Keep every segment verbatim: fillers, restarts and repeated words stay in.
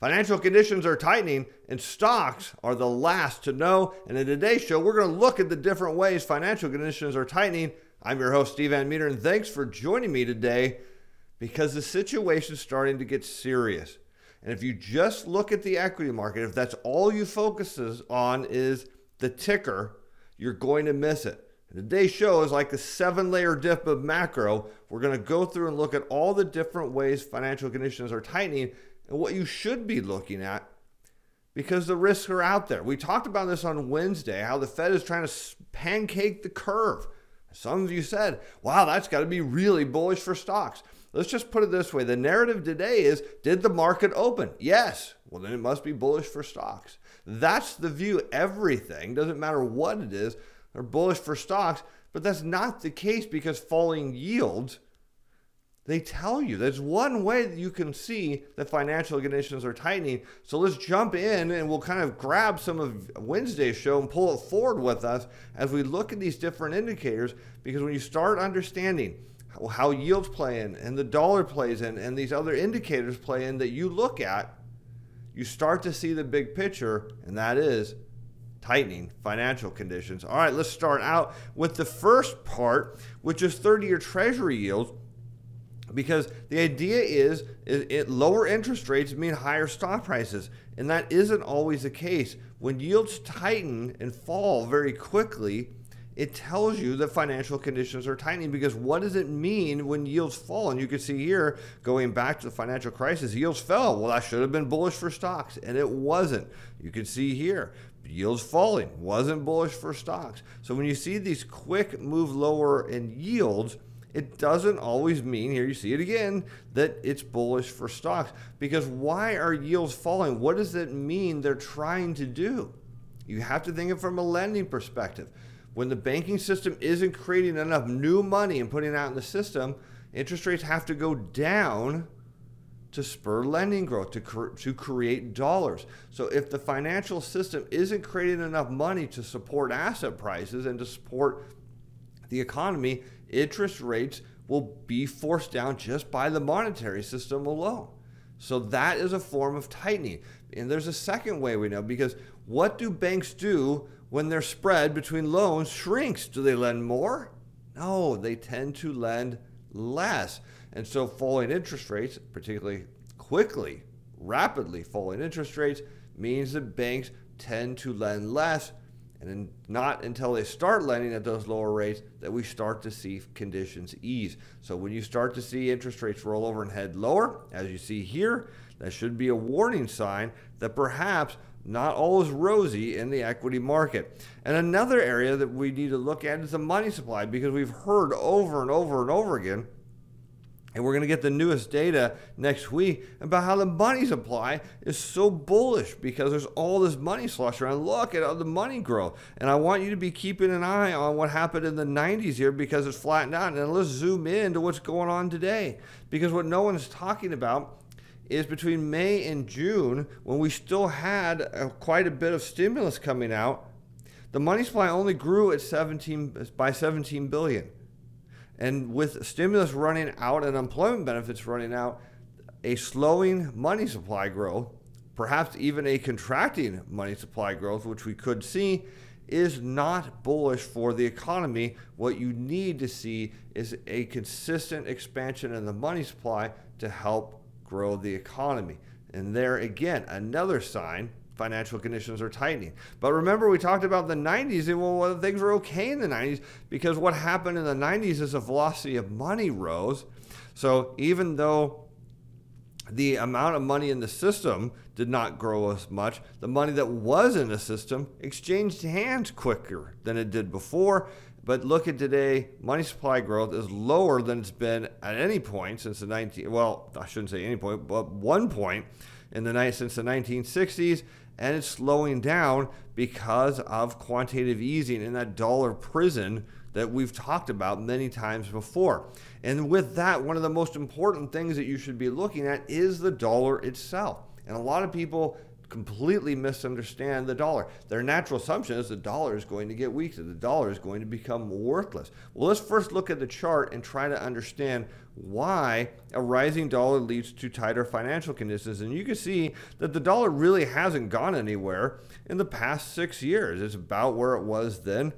Financial conditions are tightening and stocks are the last to know. And in today's show, we're going to look at the different ways financial conditions are tightening. I'm your host, Steve Van Meter, and thanks for joining me today because the situation's starting to get serious. And if you just look at the equity market, if that's all you focus on is the ticker, you're going to miss it. And today's show is like a seven-layer dip of macro. We're going to go through and look at all the different ways financial conditions are tightening and what you should be looking at because the risks are out there. We talked about this on Wednesday, how the Fed is trying to pancake the curve. Some of you said, wow, that's got to be really bullish for stocks. Let's just put it this way. The narrative today is, did the market open? Yes. Well, then it must be bullish for stocks. That's the view. Everything, doesn't matter what it is, they're bullish for stocks. But that's not the case because falling yields, they tell you. There's one way that you can see that financial conditions are tightening. So let's jump in and we'll kind of grab some of Wednesday's show and pull it forward with us as we look at these different indicators. Because when you start understanding how yields play in and the dollar plays in and these other indicators play in that you look at, you start to see the big picture, and that is tightening financial conditions. All right, let's start out with the first part, which is thirty-year Treasury yields. Because the idea is, is it, lower interest rates mean higher stock prices. And that isn't always the case. When yields tighten and fall very quickly, it tells you that financial conditions are tightening. Because what does it mean when yields fall? And you can see here, going back to the financial crisis, yields fell. Well, that should have been bullish for stocks. And it wasn't. You can see here, yields falling. Wasn't bullish for stocks. So when you see these quick move lower in yields, it doesn't always mean, here you see it again, that it's bullish for stocks. Because why are yields falling? What does it mean they're trying to do? You have to think of it from a lending perspective. When the banking system isn't creating enough new money and putting it out in the system, interest rates have to go down to spur lending growth, to, cre- to create dollars. So if the financial system isn't creating enough money to support asset prices and to support the economy, interest rates will be forced down just by the monetary system alone. So that is a form of tightening. And there's a second way we know, because what do banks do when their spread between loans shrinks? Do they lend more? No, they tend to lend less. And so falling interest rates, particularly quickly, rapidly falling interest rates, means that banks tend to lend less. And not until they start lending at those lower rates that we start to see conditions ease. So when you start to see interest rates roll over and head lower, as you see here, that should be a warning sign that perhaps not all is rosy in the equity market. And another area that we need to look at is the money supply, because we've heard over and over and over again, and we're going to get the newest data next week about how the money supply is so bullish because there's all this money slush around. Look at all the money growth. And I want you to be keeping an eye on what happened in the nineties here because it's flattened out. And let's zoom in to what's going on today. Because what no one's talking about is between May and June, when we still had a, quite a bit of stimulus coming out, the money supply only grew at seventeen by seventeen billion. And with stimulus running out and employment benefits running out, a slowing money supply growth, perhaps even a contracting money supply growth, which we could see, is not bullish for the economy. What you need to see is a consistent expansion in the money supply to help grow the economy. And there again, another sign financial conditions are tightening. But remember, we talked about the nineties, and well, things were okay in the nineties because what happened in the nineties is the velocity of money rose. So even though the amount of money in the system did not grow as much, the money that was in the system exchanged hands quicker than it did before. But look at today, money supply growth is lower than it's been at any point since the nineteen. Well, I shouldn't say any point, but one point in the night since the nineteen sixties. And it's slowing down because of quantitative easing in that dollar prison that we've talked about many times before. And with that, one of the most important things that you should be looking at is the dollar itself. And a lot of people completely misunderstand the dollar. Their natural assumption is the dollar is going to get weak, that the dollar is going to become worthless. Well, let's first look at the chart and try to understand why a rising dollar leads to tighter financial conditions. And you can see that the dollar really hasn't gone anywhere in the past six years. It's about where it was then.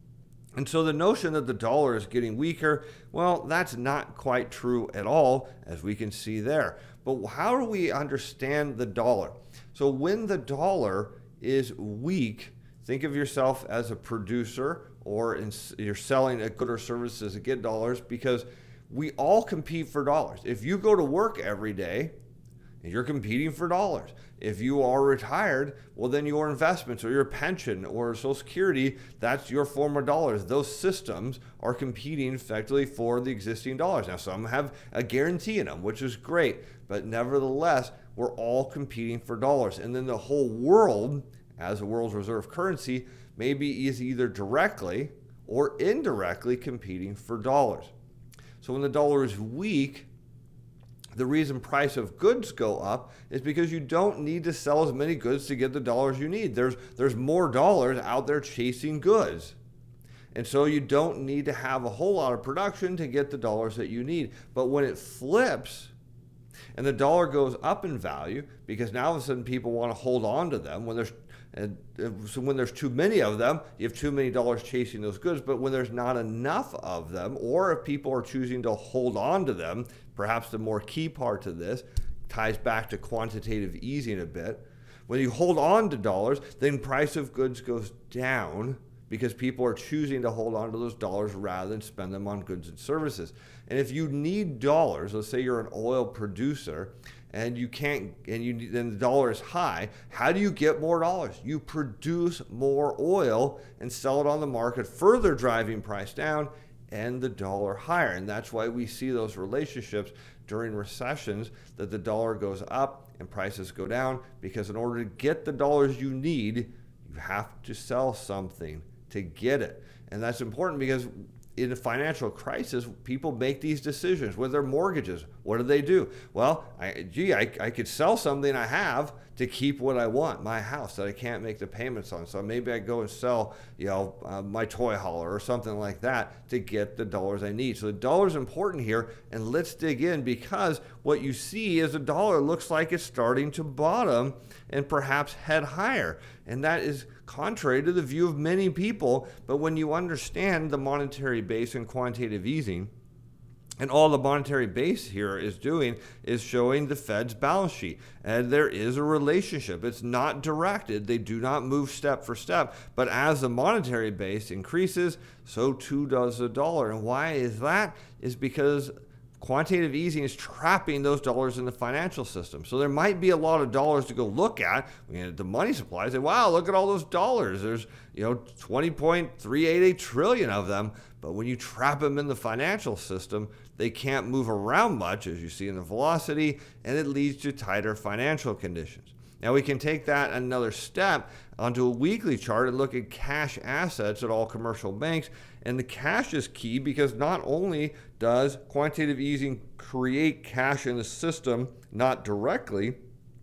And so the notion that the dollar is getting weaker, well, that's not quite true at all, as we can see there. But how do we understand the dollar? So when the dollar is weak, think of yourself as a producer, or in, you're selling a good or services to get dollars, because we all compete for dollars. If you go to work every day, you're competing for dollars. If you are retired, well, then your investments or your pension or Social Security, that's your form of dollars. Those systems are competing effectively for the existing dollars. Now, some have a guarantee in them, which is great, but nevertheless, we're all competing for dollars. And then the whole world, as a world's reserve currency, maybe is either directly or indirectly competing for dollars. So when the dollar is weak, the reason price of goods go up is because you don't need to sell as many goods to get the dollars you need. There's, there's more dollars out there chasing goods. And so you don't need to have a whole lot of production to get the dollars that you need. But when it flips and the dollar goes up in value, because now all of a sudden people want to hold on to them, when there's And so when there's too many of them, you have too many dollars chasing those goods. But when there's not enough of them, or if people are choosing to hold on to them, perhaps the more key part to this ties back to quantitative easing a bit. When you hold on to dollars, then price of goods goes down because people are choosing to hold on to those dollars rather than spend them on goods and services. And if you need dollars, let's say you're an oil producer, and you can't, and you then the dollar is high, how do you get more dollars? You produce more oil and sell it on the market, further driving price down and the dollar higher. And that's why we see those relationships during recessions, that the dollar goes up and prices go down, because in order to get the dollars you need, you have to sell something to get it. And that's important because in a financial crisis, people make these decisions with their mortgages. What do they do? Well, I, gee, I, I could sell something I have to keep what I want, my house that I can't make the payments on. So maybe I go and sell, you know, uh, my toy hauler or something like that to get the dollars I need. So the dollar is important here, and let's dig in, because what you see is the dollar looks like it's starting to bottom and perhaps head higher. And that is contrary to the view of many people. But when you understand the monetary base and quantitative easing, and all the monetary base here is doing is showing the Fed's balance sheet. And there is a relationship. It's not directed. They do not move step for step. But as the monetary base increases, so too does the dollar. And why is that? Is because quantitative easing is trapping those dollars in the financial system. So there might be a lot of dollars to go look at. You know, the money supply, say, wow, look at all those dollars. There's, you know, twenty point three eight eight trillion of them. But when you trap them in the financial system, they can't move around much, as you see in the velocity, and it leads to tighter financial conditions. Now we can take that another step onto a weekly chart and look at cash assets at all commercial banks. And the cash is key because not only does quantitative easing create cash in the system, not directly,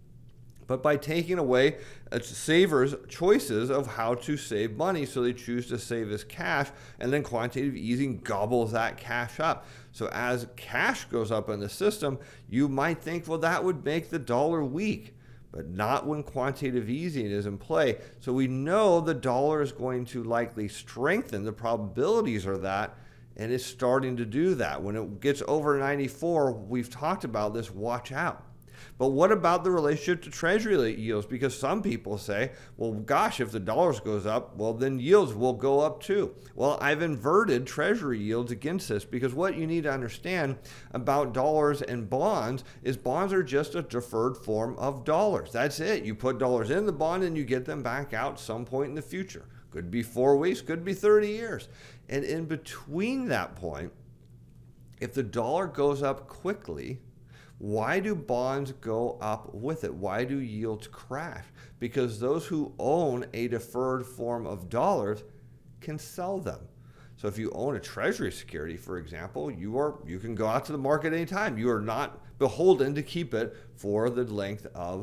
but by taking away a saver's choices of how to save money. So they choose to save as cash, and then quantitative easing gobbles that cash up. So as cash goes up in the system, you might think, well, that would make the dollar weak, but not when quantitative easing is in play. So we know the dollar is going to likely strengthen. The probabilities are that, and it's starting to do that. When it gets over ninety-four, we've talked about this, watch out. But what about the relationship to Treasury yields? Because some people say, well, gosh, if the dollars goes up, well, then yields will go up too. Well, I've inverted Treasury yields against this, because what you need to understand about dollars and bonds is bonds are just a deferred form of dollars. That's it. You put dollars in the bond and you get them back out some point in the future. Could be four weeks, could be thirty years. And in between that point, if the dollar goes up quickly, why do bonds go up with it? Why do yields crash? Because those who own a deferred form of dollars can sell them. So if you own a Treasury security, for example, you are you can go out to the market anytime. You are not beholden to keep it for the length of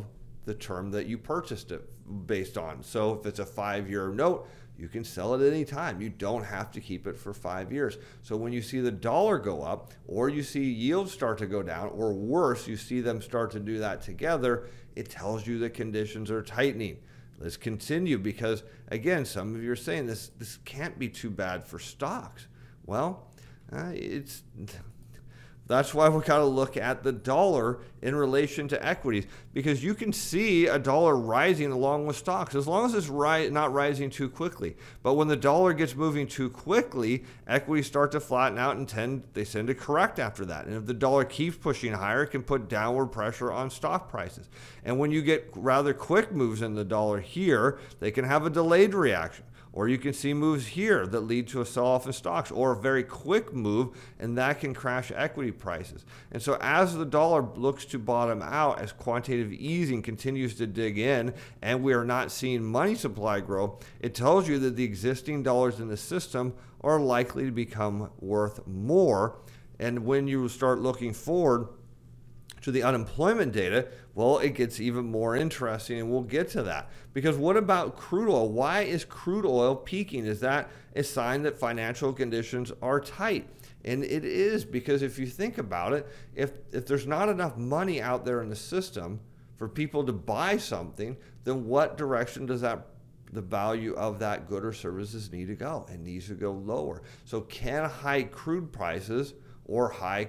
the term that you purchased it based on. So if it's a five-year note, you can sell it at any time. You don't have to keep it for five years. So when you see the dollar go up, or you see yields start to go down, or worse, you see them start to do that together, it tells you that conditions are tightening. Let's continue, because again, some of you are saying this, this can't be too bad for stocks. Well, uh, it's... That's why we got to look at the dollar in relation to equities, because you can see a dollar rising along with stocks as long as it's ri- not rising too quickly. But when the dollar gets moving too quickly, equities start to flatten out and tend they tend to correct after that. And if the dollar keeps pushing higher, it can put downward pressure on stock prices. And when you get rather quick moves in the dollar here, they can have a delayed reaction. Or you can see moves here that lead to a sell-off in stocks, or a very quick move, and that can crash equity prices. And so as the dollar looks to bottom out, as quantitative easing continues to dig in, and we are not seeing money supply grow, it tells you that the existing dollars in the system are likely to become worth more. And when you start looking forward to the unemployment data, well, it gets even more interesting, and we'll get to that. Because what about crude oil? Why is crude oil peaking? Is that a sign that financial conditions are tight? And it is, because if you think about it, if if there's not enough money out there in the system for people to buy something, then what direction does that the value of that good or services need to go? It needs to go lower. So can high crude prices or high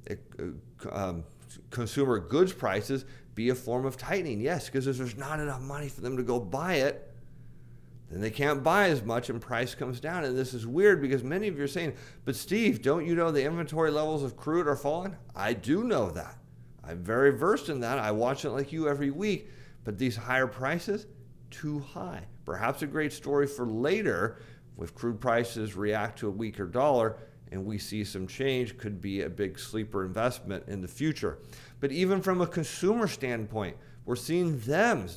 um, consumer goods prices be a form of tightening? Yes, because if there's not enough money for them to go buy it, then they can't buy as much and price comes down. And this is weird, because many of you are saying, but Steve, don't you know the inventory levels of crude are falling? I do know that. I'm very versed in that. I watch it like you every week. But these higher prices, too high. Perhaps a great story for later, if crude prices react to a weaker dollar and we see some change, could be a big sleeper investment in the future. But even from a consumer standpoint, we're seeing them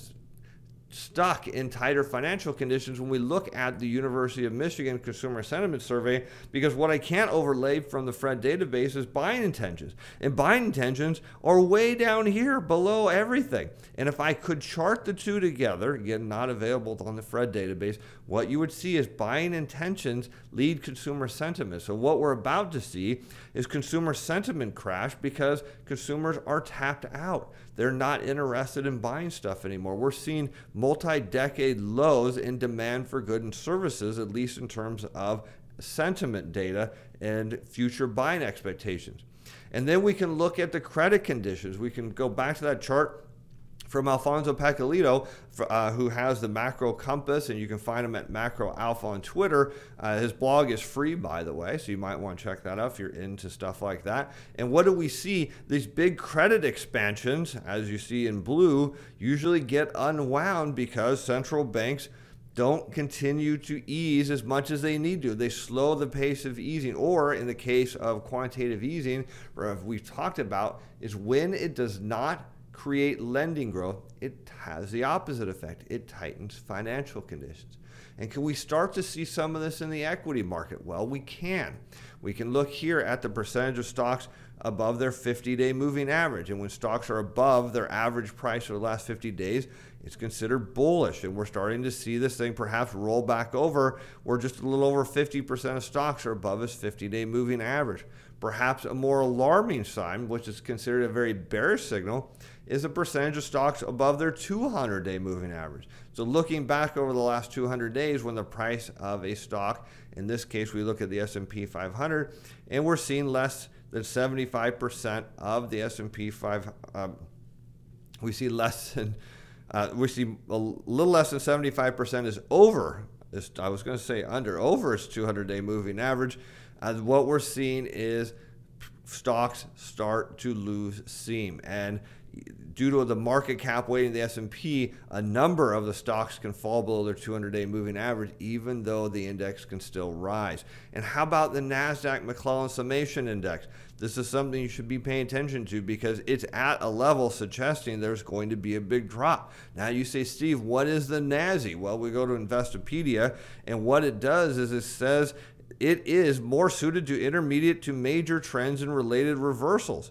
stuck in tighter financial conditions when we look at the University of Michigan Consumer Sentiment Survey, because what I can't overlay from the Fred database is buying intentions. And buying intentions are way down here below everything. And if I could chart the two together, again, not available on the Fred database, what you would see is buying intentions lead consumer sentiment. So what we're about to see is consumer sentiment crash, because consumers are tapped out. They're not interested in buying stuff anymore. We're seeing multi-decade lows in demand for goods and services, at least in terms of sentiment data and future buying expectations. And then we can look at the credit conditions. We can go back to that chart from Alfonso Pecolito, uh, who has the Macro Compass, and you can find him at Macro Alpha on Twitter. Uh, his blog is free, by the way, so you might want to check that out if you're into stuff like that. And what do we see? These big credit expansions, as you see in blue, usually get unwound because central banks don't continue to ease as much as they need to. They slow the pace of easing, or in the case of quantitative easing, or we've talked about, is when it does not create lending growth, it has the opposite effect. It tightens financial conditions. And can we start to see some of this in the equity market? Well, we can. We can look here at the percentage of stocks above their fifty-day moving average. And when stocks are above their average price for the last fifty days, it's considered bullish. And we're starting to see this thing perhaps roll back over, where just a little over fifty percent of stocks are above its fifty-day moving average. Perhaps a more alarming sign, which is considered a very bearish signal, is a percentage of stocks above their two hundred day moving average. So looking back over the last two hundred days, when the price of a stock, in this case we look at the S and P five hundred, and we're seeing less than seventy-five percent of the S and P five hundred, um, we see less than, uh, we see a little less than seventy-five percent is over, this, I was going to say under, over its two hundred day moving average. Uh, what we're seeing is stocks start to lose steam. And due to the market cap weighting of the S and P, a number of the stocks can fall below their two hundred day moving average, even though the index can still rise. And how about the NASDAQ McClellan Summation Index? This is something you should be paying attention to, because it's at a level suggesting there's going to be a big drop. Now you say, Steve, what is the N A S I? Well, we go to Investopedia, and what it does is it says it is more suited to intermediate to major trends and related reversals.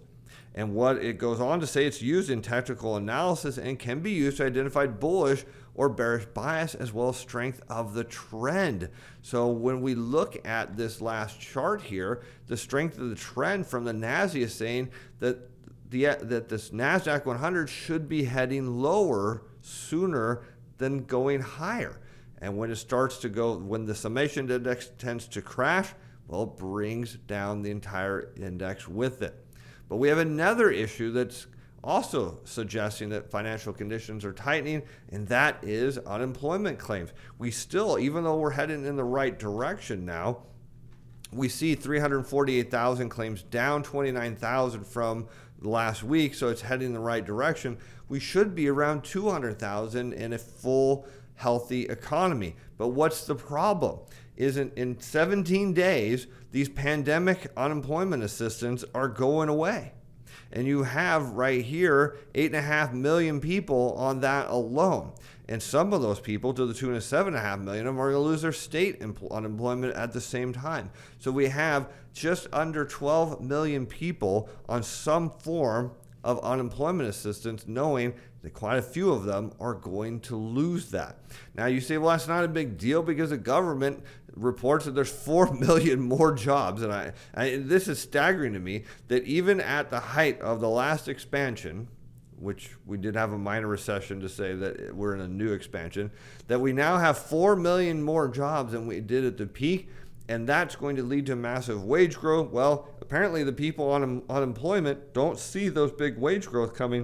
And what it goes on to say, it's used in technical analysis and can be used to identify bullish or bearish bias as well as strength of the trend. So when we look at this last chart here, the strength of the trend from the NASDAQ is saying that the that this NASDAQ one hundred should be heading lower sooner than going higher. And when it starts to go, when the summation index tends to crash, well, it brings down the entire index with it. But we have another issue that's also suggesting that financial conditions are tightening, and that is unemployment claims. We still, even though we're heading in the right direction now, we see three hundred forty-eight thousand claims, down twenty-nine thousand from last week, so it's heading in the right direction. We should be around two hundred thousand in a full, healthy economy. But what's the problem? Isn't in seventeen days, these pandemic unemployment assistance are going away. And you have right here eight and a half million people on that alone. And some of those people, to the tune of seven and a half million of them, are going to lose their state empl- unemployment at the same time. So we have just under twelve million people on some form of unemployment assistance, knowing that quite a few of them are going to lose that. Now you say, well, that's not a big deal because the government reports that there's four million more jobs. And I, I this is staggering to me that even at the height of the last expansion, which we did have a minor recession to say that we're in a new expansion, that we now have four million more jobs than we did at the peak. And that's going to lead to massive wage growth. Well, apparently the people on unemployment don't see those big wage growth coming.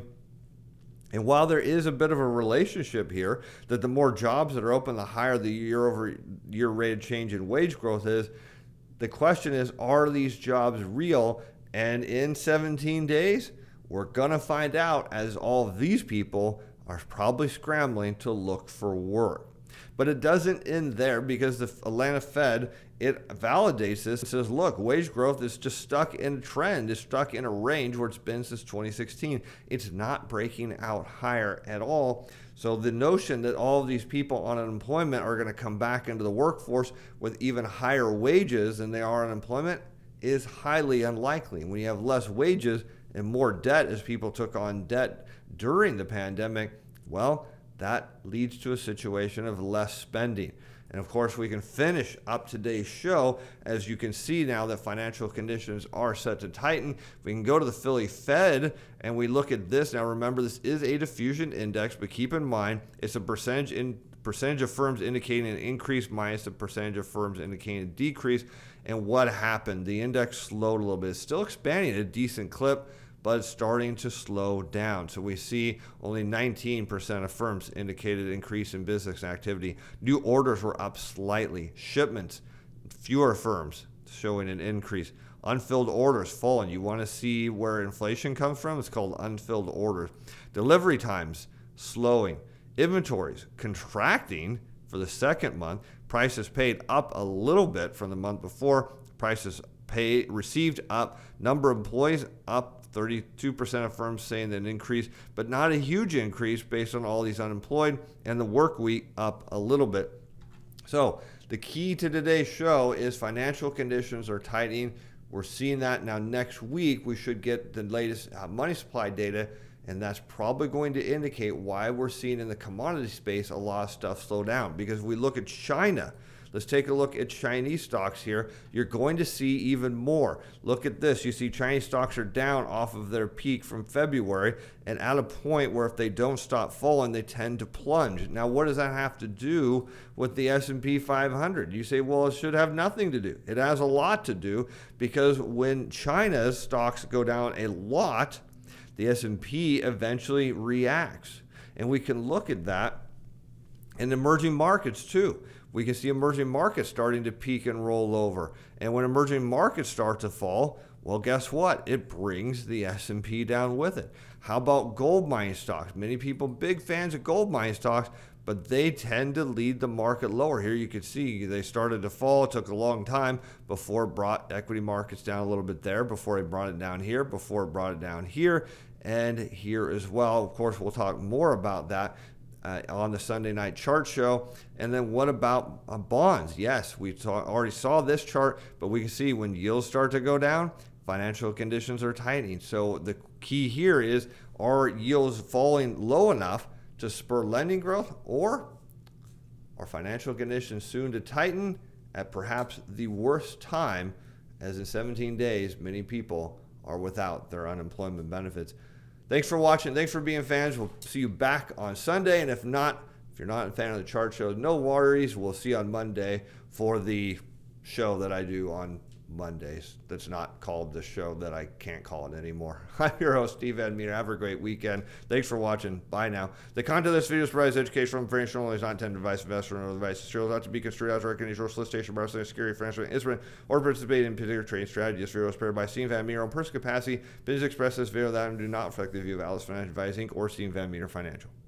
And while there is a bit of a relationship here, that the more jobs that are open, the higher the year over year rate of change in wage growth is, the question is, are these jobs real? And in seventeen days, we're going to find out, as all of these people are probably scrambling to look for work. But it doesn't end there, because the Atlanta Fed, it validates this. It says, look, wage growth is just stuck in a trend. It's stuck in a range where it's been since twenty sixteen. It's not breaking out higher at all. So the notion that all of these people on unemployment are going to come back into the workforce with even higher wages than they are on unemployment is highly unlikely. When you have less wages and more debt, as people took on debt during the pandemic, well, that leads to a situation of less spending. And of course, we can finish up today's show. As you can see now that financial conditions are set to tighten, we can go to the Philly Fed and we look at this. Now remember, this is a diffusion index, but keep in mind it's a percentage in percentage of firms indicating an increase minus the percentage of firms indicating a decrease. And what happened? The index slowed a little bit. It's still expanding at a decent clip, but it's starting to slow down. So we see only nineteen percent of firms indicated increase in business activity. New orders were up slightly. Shipments, fewer firms showing an increase. Unfilled orders falling. You want to see where inflation comes from? It's called unfilled orders. Delivery times slowing. Inventories contracting for the second month. Prices paid up a little bit from the month before. Prices paid received up. Number of employees up. thirty-two percent of firms saying that an increase, but not a huge increase based on all these unemployed, and the work week up a little bit. So the key to today's show is financial conditions are tightening. We're seeing that now. Next week, we should get the latest uh, money supply data, and that's probably going to indicate why we're seeing in the commodity space a lot of stuff slow down. Because if we look at China, let's take a look at Chinese stocks here. You're going to see even more. Look at this. You see Chinese stocks are down off of their peak from February and at a point where if they don't stop falling, they tend to plunge. Now, what does that have to do with the S and P five hundred? You say, well, it should have nothing to do. It has a lot to do, because when China's stocks go down a lot, the S and P eventually reacts. And we can look at that in emerging markets too. We can see emerging markets starting to peak and roll over. And when emerging markets start to fall, well, guess what? It brings the S and P down with it. How about gold mining stocks? Many people big fans of gold mining stocks, but they tend to lead the market lower. Here you can see they started to fall. It took a long time before it brought equity markets down a little bit there, before it brought it down here, before it brought it down here, and here as well. Of course, we'll talk more about that Uh, on the Sunday night chart show. And then what about uh, bonds? Yes, we saw, already saw this chart, but we can see when yields start to go down, financial conditions are tightening. So the key here is, are yields falling low enough to spur lending growth, or are financial conditions soon to tighten at perhaps the worst time, as in seventeen days, many people are without their unemployment benefits. Thanks for watching. Thanks for being fans. We'll see you back on Sunday. And if not, if you're not a fan of the chart shows, no worries. We'll see you on Monday for the show that I do on Mondays. That's not called the show that I can't call it anymore. I'm your host, Steve Van Meter. Have a great weekend. Thanks for watching. Bye now. The content of this video is provides educational information only, is not intended to advise investors or advice. This video is not to be construed as recommendation or solicitation by security, financial instrument, or participate in particular trading strategy. This video is prepared by Steve Van Meter on personal capacity. Business express this video that do not reflect the view of Alice Financial Advice, Incorporated or Steve Van Meter Financial.